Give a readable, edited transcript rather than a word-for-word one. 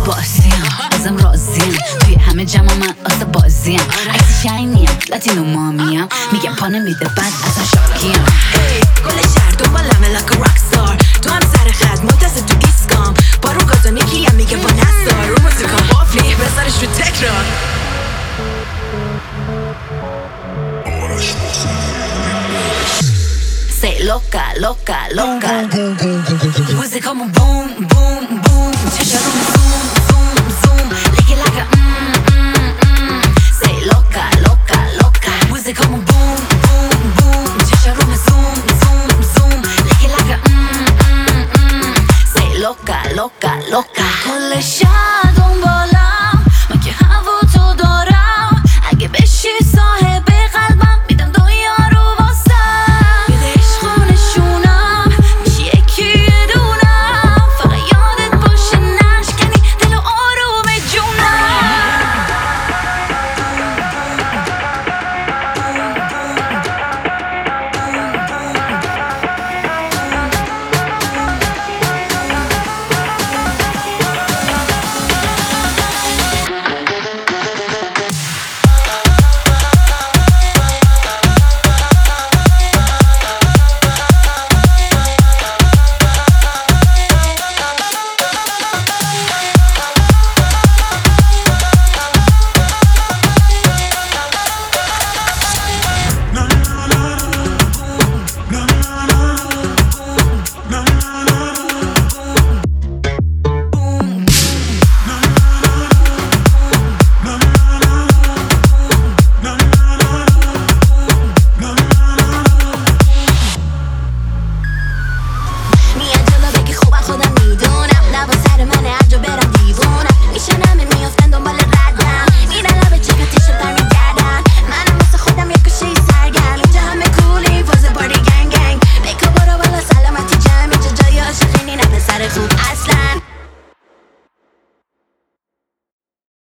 بازیم ازم راضیم توی همه جمع من آسه بازیم عکسی شاینیم لاتینو مامیم میگم پا نمیده بعد ازم شاکیم گل شهر دنبالمه like a rockstar تو هم سر خط منتظر تو ایسکام بارو گازان یکی هم میگه با نستار رو موزیکام بافلی بذارش رو تکرار Say loca, loca, loca موزیکامون بوم بوم بوم چشارون زوم زوم زوم لیکه لگه Say loca, loca, loca موزیکامون بوم بوم بوم چشارون زوم زوم زوم لیکه لگه Say loca, loca, loca کل شهر دنبالم